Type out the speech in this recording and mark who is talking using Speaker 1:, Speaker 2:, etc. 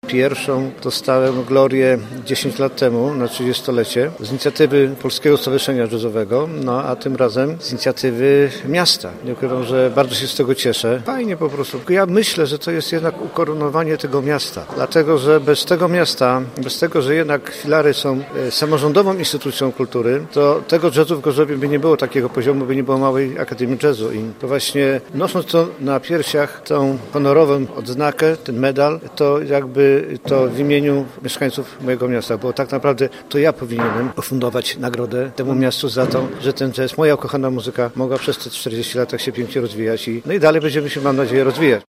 Speaker 1: Pierwszą dostałem glorię 10 lat temu, na 30-lecie, z inicjatywy Polskiego Stowarzyszenia Jazzowego, no a tym razem z inicjatywy miasta. Nie ukrywam, że bardzo się z tego cieszę. Fajnie po prostu. Ja myślę, że to jest jednak ukoronowanie tego miasta. Dlatego, że bez tego miasta, bez tego, że jednak Filary są samorządową instytucją kultury, to tego jazzu w Gorzowie by nie było takiego poziomu, by nie było małej Akademii Jazzu. I to właśnie nosząc to na piersiach, tą honorową odznakę, ten medal, to jakby to w imieniu mieszkańców mojego miasta, bo tak naprawdę to ja powinienem ufundować nagrodę temu miastu za to, że ten jazz, moja ukochana muzyka mogła przez te 40 lat tak się pięknie rozwijać i no i dalej będziemy się, mam nadzieję, rozwijać.